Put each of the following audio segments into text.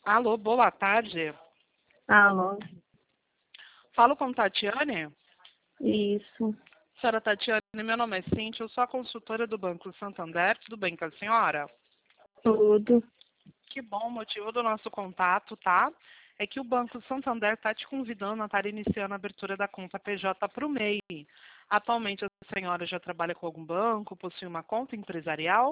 Alô, boa tarde. Alô, Falo com Tatiane? isso, Senhora Tatiane, meu nome é Cíntia, eu sou a consultora do Banco Santander. Tudo bem com a senhora? tudo. Que bom, o motivo do nosso contato, tá? É que o Banco Santander está te convidando a estar iniciando a abertura da conta PJ para o MEI. Atualmente a senhora já trabalha com algum banco, possui uma conta empresarial?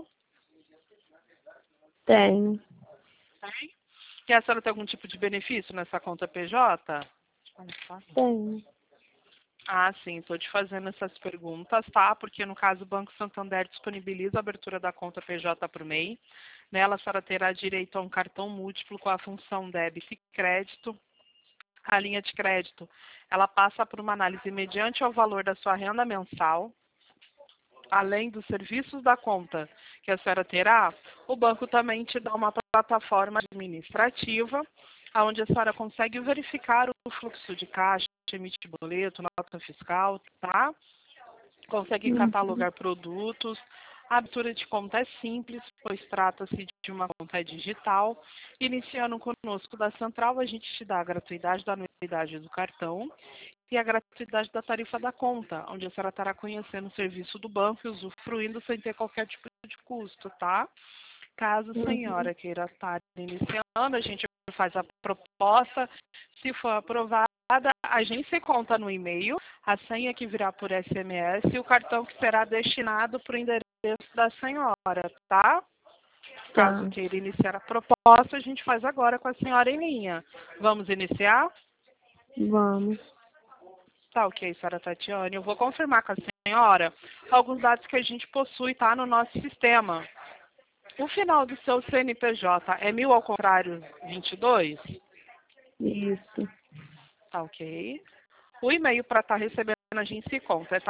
Tenho, Tem. E a senhora tem algum tipo de benefício nessa conta PJ? tenho. Ah, sim, estou te fazendo essas perguntas, tá? Porque, no caso, o Banco Santander disponibiliza a abertura da conta PJ para o MEI. Nela, a senhora terá direito a um cartão múltiplo com a função débito e crédito. A linha de crédito, ela passa por uma análise mediante ao valor da sua renda mensal. Além dos serviços da conta que a senhora terá, o banco também te dá uma plataforma administrativa, onde a senhora consegue verificar o fluxo de caixa, emitir boleto, nota fiscal, tá? Consegue Uhum. catalogar produtos. A abertura de conta é simples, pois trata-se de uma conta digital. Iniciando conosco da Central, a gente te dá a gratuidade da anuidade do cartão e a gratuidade da tarifa da conta, onde a senhora estará conhecendo o serviço do banco e usufruindo sem ter qualquer tipo de custo, tá? Caso a Uhum. senhora queira estar iniciando, a gente faz a proposta. Se for aprovada, a gente conta no e-mail, a senha que virá por SMS e o cartão que será destinado para o endereço da senhora, tá? Caso Tá, queira iniciar a proposta, a gente faz agora com a senhora em linha. Vamos iniciar? vamos. Tá ok, senhora Tatiane. Eu vou confirmar com a senhora alguns dados que a gente possui, tá, no nosso sistema. O final do seu CNPJ é 1000 ao contrário 22? Isso, Tá ok. O e-mail para estar recebendo a gente se conta é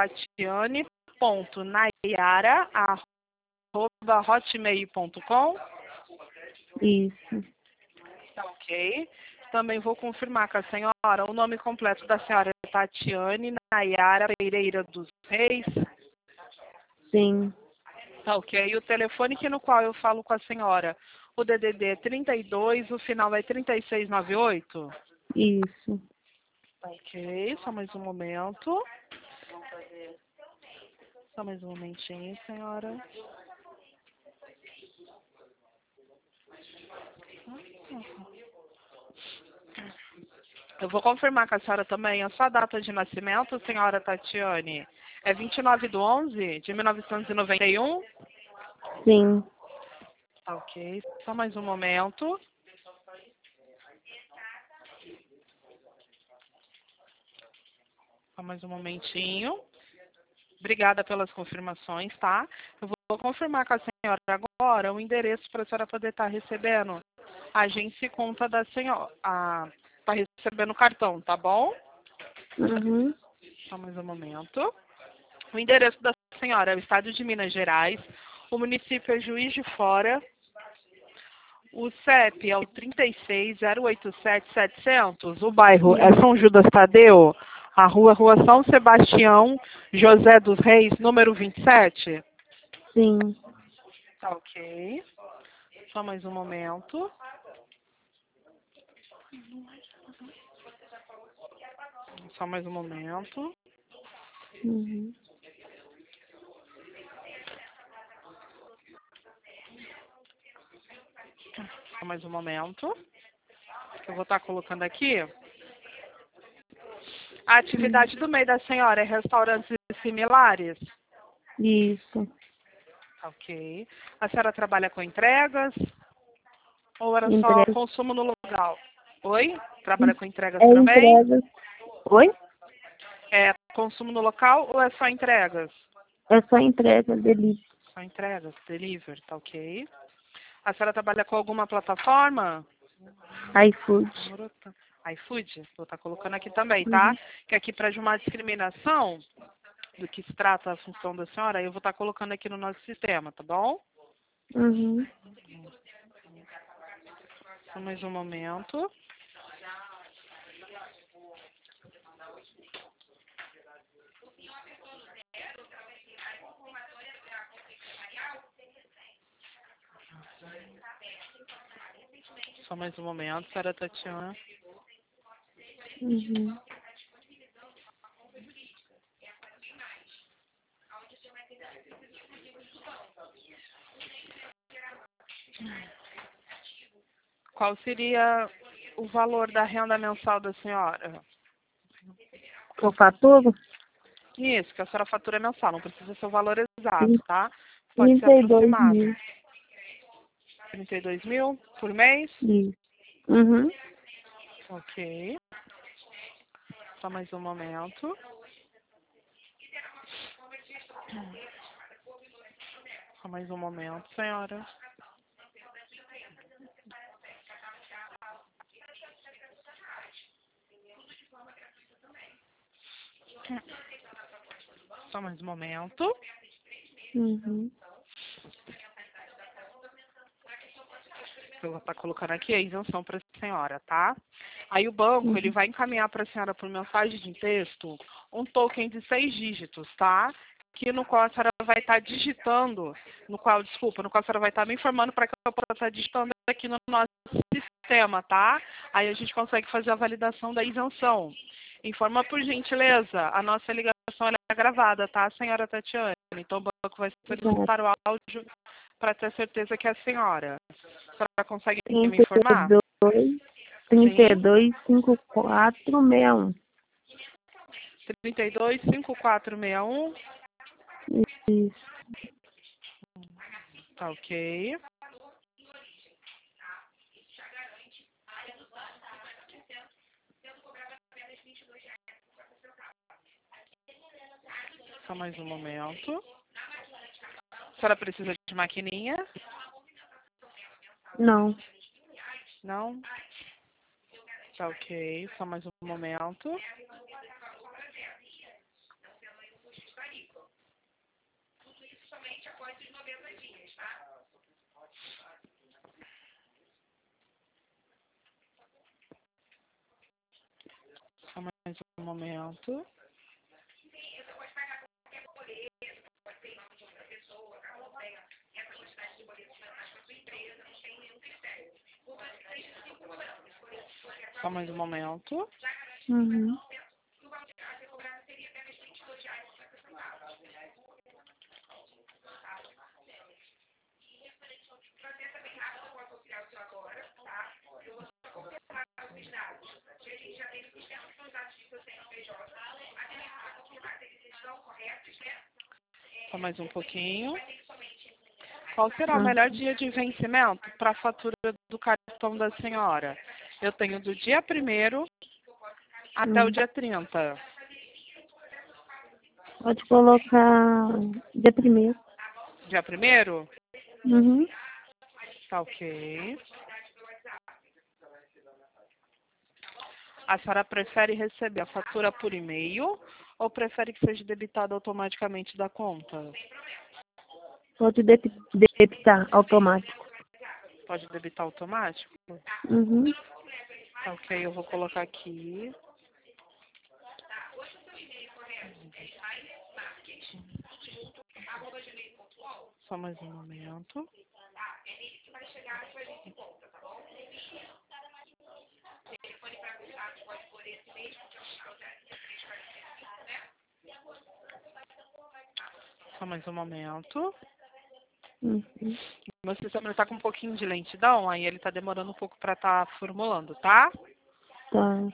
tatiane.nayara@hotmail.com. isso. Tá ok. Também vou confirmar com a senhora o nome completo da senhora é Tatiane Nayara Pereira dos Reis. Sim, Tá ok. O telefone que no qual eu falo com a senhora, o DDD é 32, o final é 3698. isso. Tá ok. Só mais um momento. Só mais um momentinho, senhora. Eu vou confirmar com a senhora também a sua data de nascimento, senhora Tatiane. É 29/11 de 1991? Sim. Tá ok. Só mais um momento. Só mais um momentinho. Obrigada pelas confirmações, tá? Eu vou confirmar com a senhora agora o endereço para a senhora poder estar recebendo a agência e conta da senhora. Tá recebendo o cartão, tá bom? Uhum. Só mais um momento. O endereço da senhora é o estado de Minas Gerais. O município é Juiz de Fora. O CEP é o 36087700. O bairro é Isso. São Judas Tadeu. A rua São Sebastião, José dos Reis, número 27. Sim. Tá ok. Só mais um momento. Só mais um momento. Uhum. Só mais um momento. Que eu vou estar colocando aqui. A Uhum. atividade do meio da senhora é restaurantes similares? Isso. Tá ok. A senhora trabalha com entregas? Ou era só Entrega. consumo no local? Oi? Trabalha com entregas É também? entrega. Oi? É consumo no local ou é só entregas? É só entrega dele. Só entregas, delivery, tá ok. A senhora trabalha com alguma plataforma? iFood. iFood, vou estar colocando aqui também, tá? Uhum. Que aqui para de uma discriminação do que se trata a função da senhora, eu vou estar colocando aqui no nosso sistema, tá bom? Uhum. Só mais um momento. Só mais um momento, senhora Tatiana. Uhum. Qual seria o valor da renda mensal da senhora? O faturo? Isso, que a senhora fatura mensal, não precisa ser o valor exato, tá? Pode ser 32 aproximado. mil. 32 mil por mês? Isso. Uhum. Ok. Só mais um momento. Só mais um momento, senhora. Só mais um momento. Uhum. Eu vou estar colocando aqui a isenção para a senhora, tá? Aí o banco, ele Uhum. vai encaminhar para a senhora por mensagem de texto um token de 6 dígitos, tá? Que no qual a senhora vai estar digitando, no qual a senhora vai estar me informando para que eu possa estar digitando aqui no nosso sistema, tá? Aí a gente consegue fazer a validação da isenção. Informa por gentileza, a nossa ligação ela é gravada, tá, senhora Tatiana? Então o banco vai solicitar o áudio para ter certeza que é a senhora. A senhora consegue me informar? 32, Sim. 32, 54, 61. 32 5461. Isso. Tá ok. Só mais um momento. A senhora precisa de maquininha? Não. Não? Tá ok. Só mais um momento. Só mais um momento. Só mais um momento. Uhum. Só mais um pouquinho. Qual será o Uhum. melhor dia de vencimento para a fatura do cartão da senhora? Eu tenho do dia 1º até o dia 30. Pode colocar dia primeiro. Dia 1º? Uhum. Tá ok. A senhora prefere receber a fatura por e-mail ou prefere que seja debitada automaticamente da conta? Pode debitar automático. Pode debitar automático? Uhum. Tá ok, eu vou colocar aqui. Só mais um momento. Só mais um momento. Uhum. Meu sistema está com um pouquinho de lentidão, aí ele está demorando um pouco para estar formulando, tá? Tá.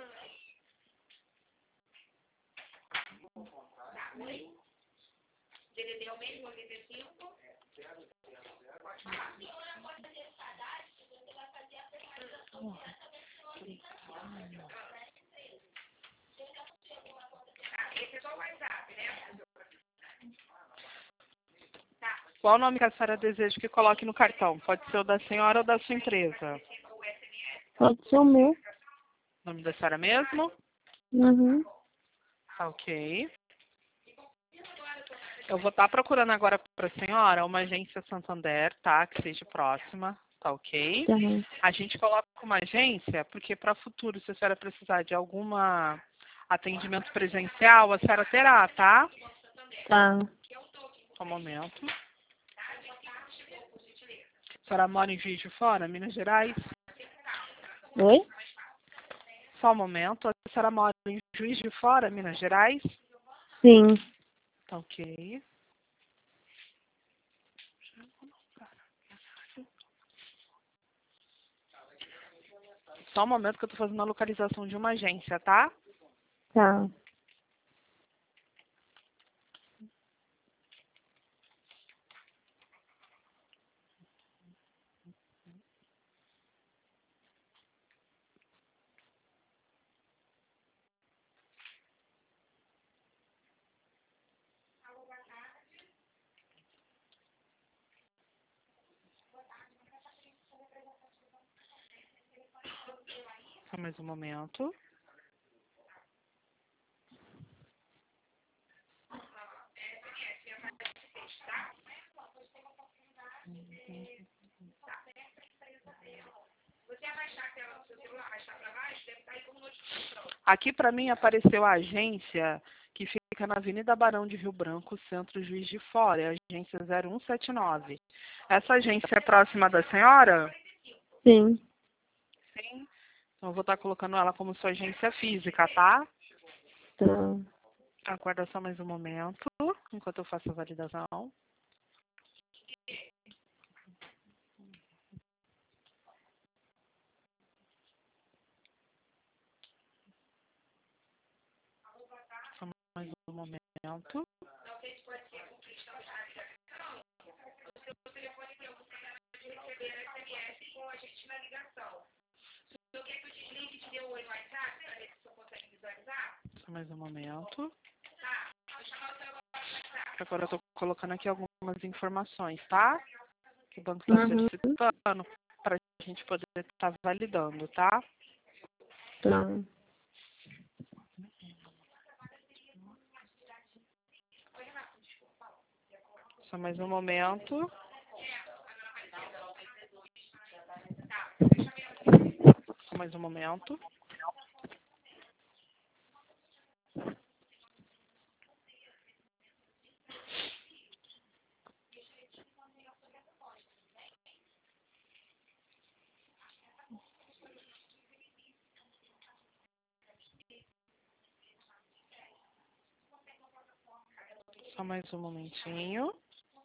Qual o nome que a senhora deseja que coloque no cartão? Pode ser o da senhora ou da sua empresa? Pode ser o meu. O nome da senhora mesmo? Uhum. Tá ok. Eu vou estar procurando agora para a senhora uma agência Santander, tá? Que seja próxima, tá ok? Tá. A gente coloca uma agência porque para futuro, se a senhora precisar de alguma atendimento presencial, a senhora terá, tá? Tá. Só um momento. A senhora mora em Juiz de Fora, Minas Gerais? Oi? Só um momento. A senhora mora em Juiz de Fora, Minas Gerais? Sim. Tá ok. Só um momento que eu tô fazendo a localização de uma agência, tá? Tá. Só mais um momento. Aqui para mim apareceu a agência que fica na Avenida Barão de Rio Branco, Centro Juiz de Fora, é a agência 0179. Essa agência é próxima da senhora? Sim. Sim. Então eu vou estar colocando ela como sua agência física, tá? Tá. Aguarda só mais um momento, enquanto eu faço a validação. Só mais um momento. Só mais um momento. Agora eu estou colocando aqui algumas informações, tá? Que o banco está Uhum. solicitando para a gente poder estar validando, tá? Tá. Só mais um momento. Só mais um momento. Só mais um momentinho.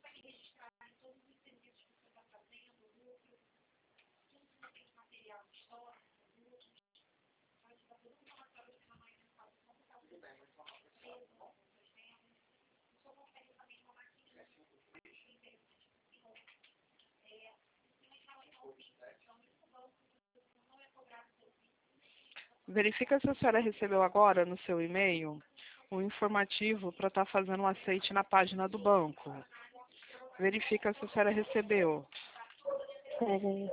Verifica se a senhora recebeu agora no seu e-mail o informativo para estar fazendo um aceite na página do banco. Verifica se a senhora recebeu. Pera aí.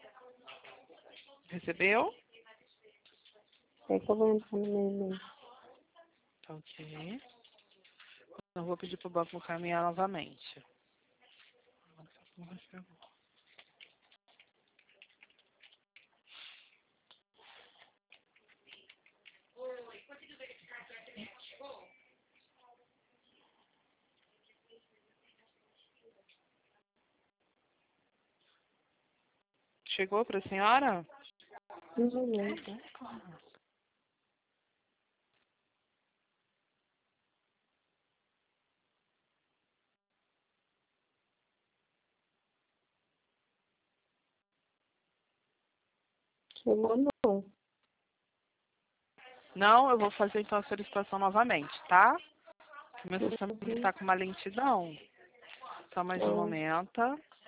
Recebeu? É que eu vou entrar no meu e-mail. Tá ok. Eu vou pedir para o banco encaminhar novamente. Chegou para a senhora? Uhum. Chegou não. Não, eu vou fazer então a solicitação novamente, tá? Meu sistema Uhum. está com uma lentidão. Só mais um Tá. momento.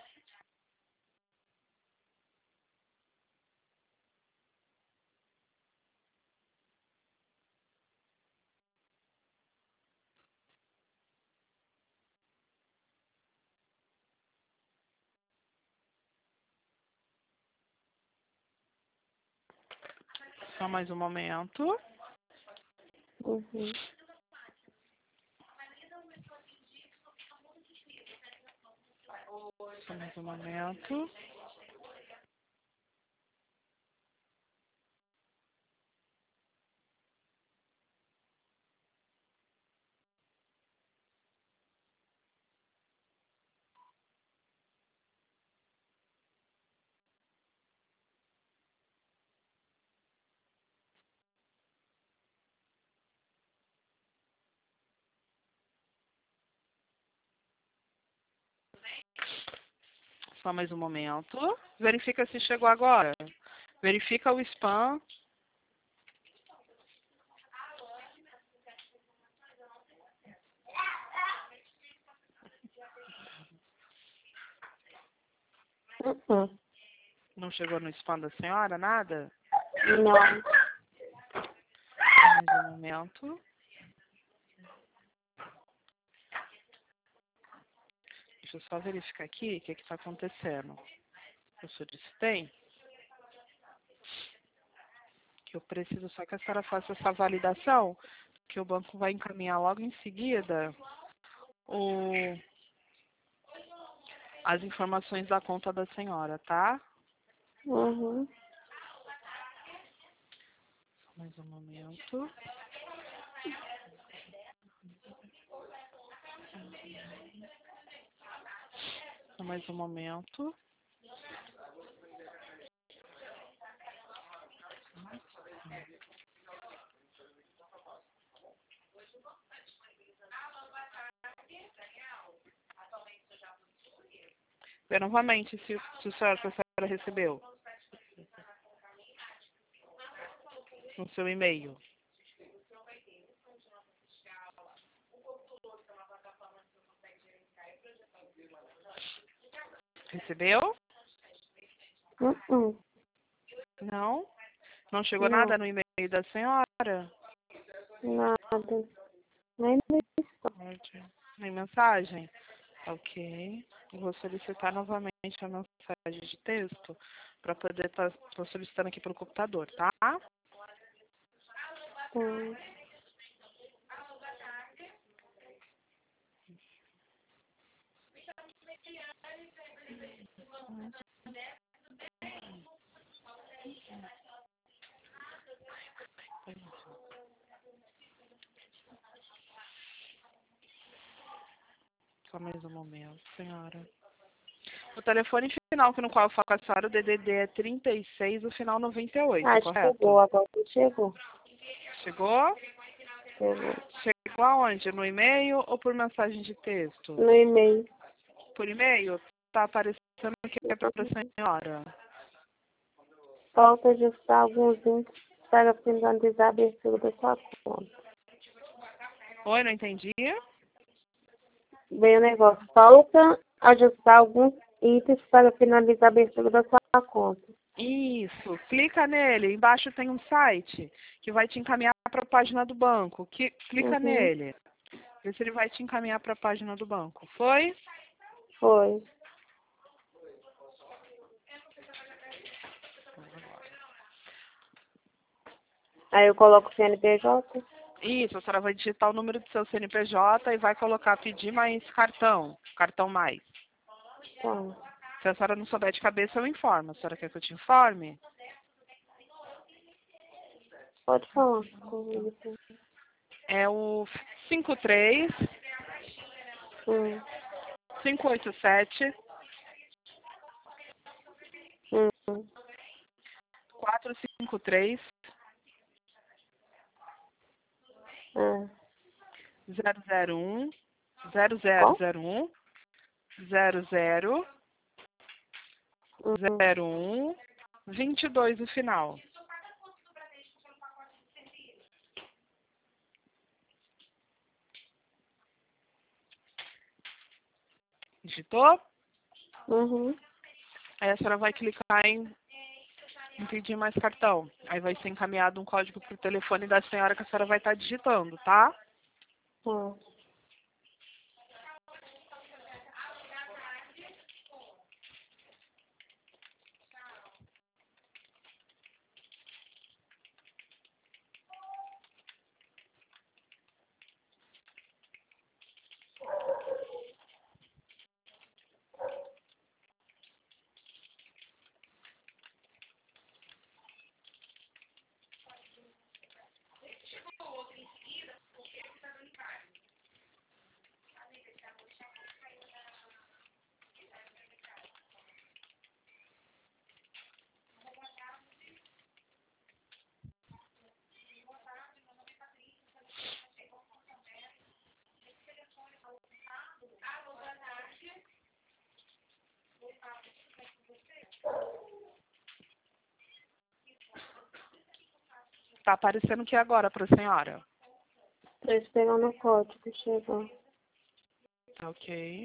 Só mais um momento. Uhum. Só mais um momento. Só mais um momento. Verifica se chegou agora. Verifica o spam. Uhum. Não chegou no spam da senhora, nada? Não. Mais um momento. Deixa eu só verificar aqui o que está acontecendo. Eu solicitei que eu preciso só que a senhora faça essa validação, que o banco vai encaminhar logo em seguida as informações da conta da senhora, tá? Uhum. Só mais um momento. Só mais um momento. Vê novamente se a senhora recebeu no seu e-mail. Recebeu? Uhum. Não? Não chegou Não. nada no e-mail da senhora? Nada. Nem Pode. Nem mensagem? Ok. Eu vou solicitar novamente a mensagem de texto para poder estar solicitando aqui pelo computador, tá? Hum. Só mais um momento, senhora. O telefone final no qual eu falo com a senhora, o DDD é 36, o final 98, Ah, correto? chegou, agora chegou. Chegou? Chegou. Chegou aonde? No e-mail ou por mensagem de texto? No e-mail. Por e-mail? Tá aparecendo que é para a senhora. Falta ajustar alguns links para finalizar a abertura da sua conta. Oi, não entendi? Bem o negócio. Falta ajustar alguns itens para finalizar a abertura da sua conta. Isso, clica nele. Embaixo tem um site que vai te encaminhar para a página do banco. Clica Uhum. nele. Vê se ele vai te encaminhar para a página do banco. Foi? Foi. Aí eu coloco o CNPJ. Isso, a senhora vai digitar o número do seu CNPJ e vai colocar pedir mais cartão. Cartão mais. Tá. Se a senhora não souber de cabeça, eu informo. A senhora quer que eu te informe? Pode falar comigo. É o 53 Hum. 587 Hum. 453 Ah. 001 Qual? 0001 00 Hum. 01 22 no final. Digitou? Uhum. Aí a senhora vai clicar em pedir mais cartão. Aí vai ser encaminhado um código para o telefone da senhora que a senhora vai estar digitando, tá? Tá. Tá aparecendo o que agora para a senhora? Tô esperando o código chegar. Tá ok.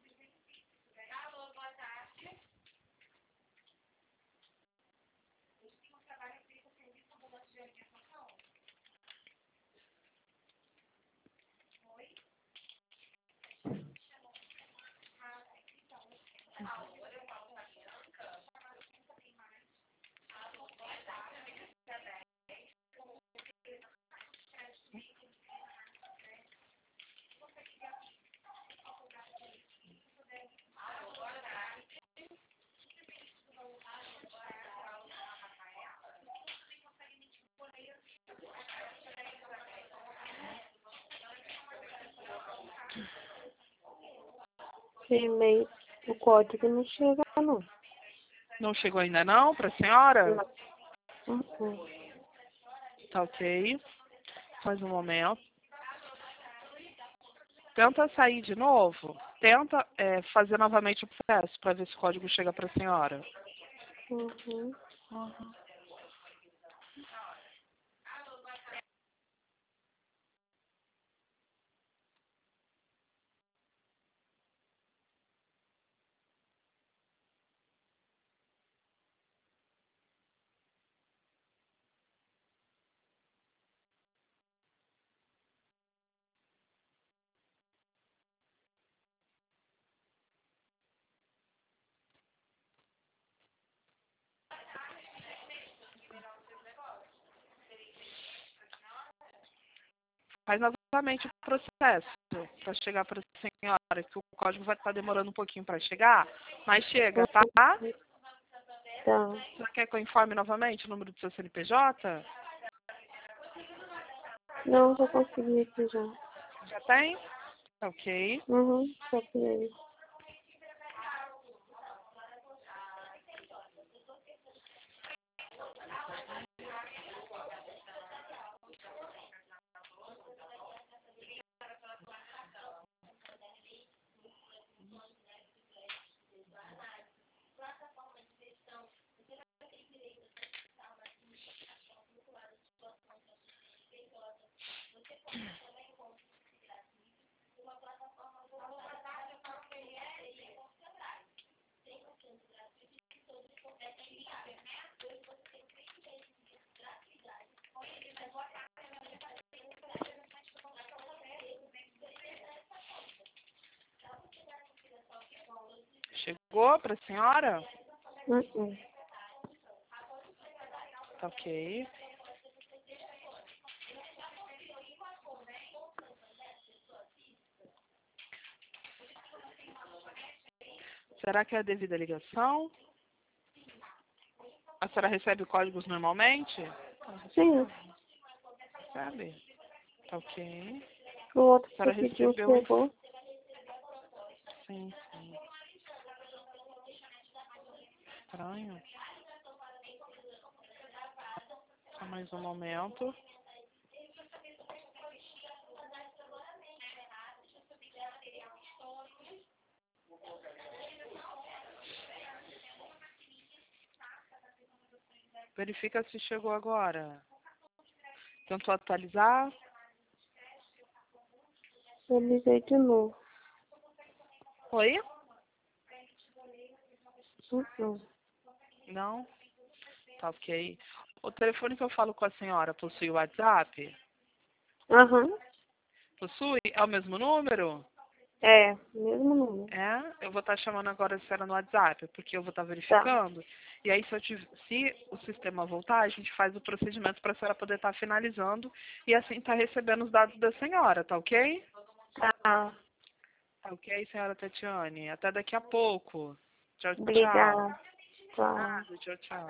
E-mail, o código não chega, não. Não chegou ainda não para a senhora? Não. Uhum. Tá ok. Mais um momento. Tenta sair de novo. Tenta fazer novamente o processo para ver se o código chega para a senhora. Uhum. Uhum. Faz novamente o processo para chegar para a senhora, que o código vai estar demorando um pouquinho para chegar, mas chega, tá? Tá. Você quer que eu informe novamente o número do seu CNPJ? Não, já consegui aqui já. Já tem? Ok. Uhum, copiei. Chegou para a senhora? Uhum. Tá ok. Será que é a devida ligação? A senhora recebe códigos normalmente? Sim, Recebe. Tá ok. o outro A que senhora pediu recebeu chegou. Sim, sim. Estranho. Só mais um momento. Verifica se chegou agora. Tentou atualizar? Eu liguei de novo. Oi? Uhum. Não? Tá ok. O telefone que eu falo com a senhora possui o WhatsApp? Aham. Possui? É o mesmo número? É, mesmo número. É? Eu vou estar chamando agora a senhora no WhatsApp, porque eu vou estar Tá. verificando. E aí, se o sistema voltar, a gente faz o procedimento para a senhora poder estar finalizando e assim estar recebendo os dados da senhora, tá ok? Tá. Tá ok, senhora Tatiane? Até daqui a pouco. Tchau, tchau. Obrigada. Tchau. Nada, tchau, tchau.